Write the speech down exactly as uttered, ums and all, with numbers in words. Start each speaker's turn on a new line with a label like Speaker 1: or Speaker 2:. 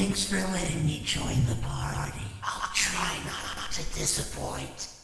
Speaker 1: Thanks for letting me join the party. I'll try not to disappoint.